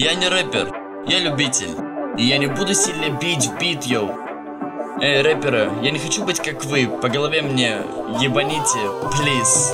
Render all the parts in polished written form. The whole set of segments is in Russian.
Я не рэпер, я любитель. И я не буду сильно бить в бит, йоу. Эй, рэперы, я не хочу быть как вы. По голове мне ебаните, плиз.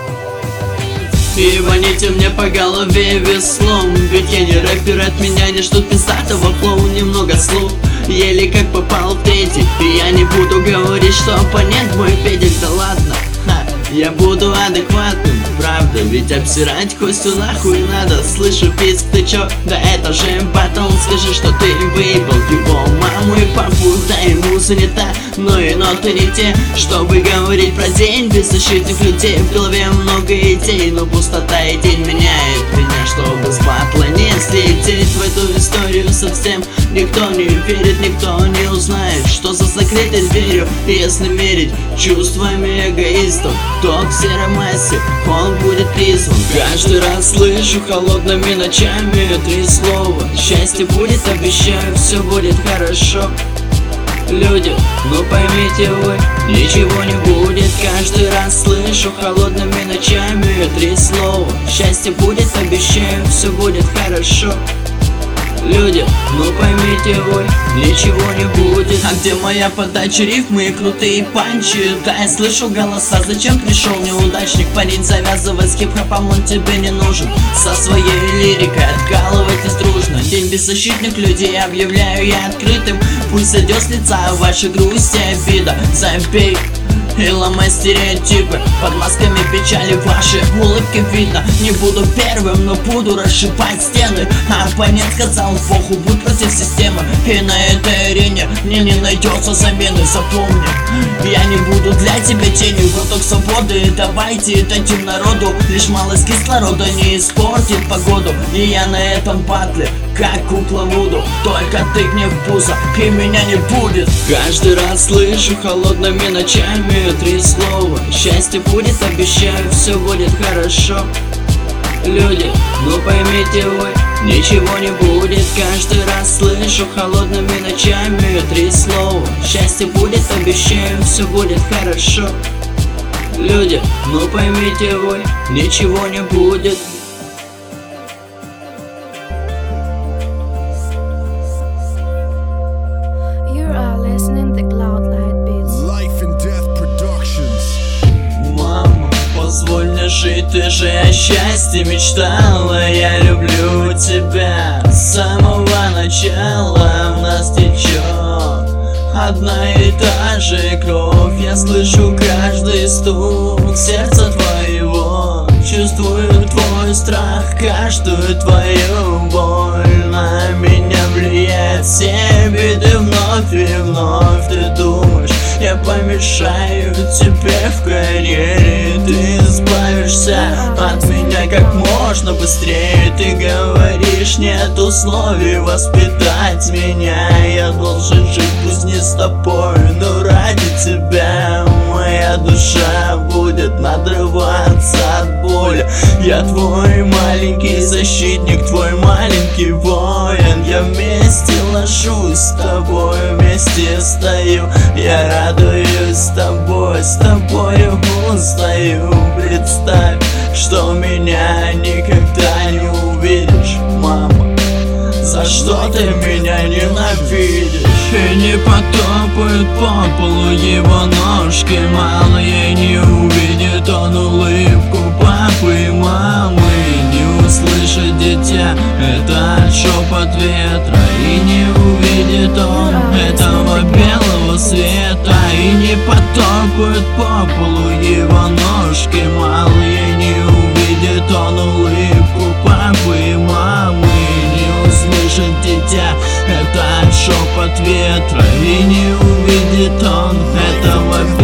Ебаните мне по голове веслом. Ведь я не рэпер, от меня не ждут пиздатого флоу. Немного слов, еле как попал в третий. И я не буду говорить, что оппонент мой педик. Да ладно, я буду адекватным, правда. Ведь обсирать Костю нахуй надо. Слышу писк, ты чё? Да это же батл. Скажи, что ты выебал его маму и папу. Да ему занята, но и ноты не те, чтобы говорить про день беззащитных людей. В голове много идей, но пустота и день меняет меня. Чтобы с батла не слететь в эту историю совсем никто не верит, никто не узнает, что за закрытой дверью. Если мерить чувствами эгоистов, то к серой массе он будет призван. Каждый раз слышу холодными ночами 3 слова: счастье будет, обещаю, все будет хорошо. Люди, ну поймите вы, ничего не будет. Каждый раз слышу холодными ночами 3 слова: счастье будет, обещаю, все будет хорошо. Люди, ну поймите вы, ничего не будет. А где моя подача рифмы и крутые панчи? Да, я слышу голоса, зачем пришел неудачник? Парень, завязывай с хип-хопом, он тебе не нужен. Со своей лирикой откалывайтесь дружно. День беззащитных людей объявляю я открытым. Пусть сойдет с лица ваша грусть и обида. Забей и ломай стереотипы. Под масками печали ваши улыбки видно. Не буду первым, но буду расшибать стены. А оппонент сказал похуй, будь против системы. И на этой арене мне не найдется замены. Запомни, я не буду для тебя тенью. Глоток свободы, давайте дадим народу. Лишь малость кислорода не испортит погоду. И я на этом батле как кукла Вуду. Только тыкни в пузо, и меня не будет. Каждый раз слышу холодными ночами 3 слова: счастье будет, обещаю, все будет хорошо. Люди, ну поймите вы, ничего не будет. Каждый раз слышу холодными ночами 3 слова: счастье будет, обещаю, все будет хорошо. Люди, ну поймите вы, ничего не будет. Позволь мне жить, ты же о счастье мечтала. Я люблю тебя с самого начала. В нас течет одна и та же кровь. Я слышу каждый стук сердца твоего. Чувствую твой страх, каждую твою боль. На меня влияет все беды вновь и вновь. Ты думаешь, я помешаю тебе в карьере? Ты избавишься от меня как можно быстрее. Ты говоришь, нет условий воспитать меня. Я должен жить, пусть не с тобой, но ради тебя. Моя душа будет надрываться от боли. Я твой маленький защитник, твой маленький воин. Я вместе ложусь с тобой, вместе стою. Я радуюсь с тобою устаю. Представь, что меня никогда не увидишь, мама. За что ты меня ненавидишь? И не потопает по полу его ножки. Мало ей не увидит он улыбку папы и мамы. Не услышит дитя этот шепот ветра. И не увидит он этого белого света. И не потопает по полу его ножки. Мало ей не увидит он улыбку папы и мамы. Не услышит дитя этот шепот ветра. И не увидит он этого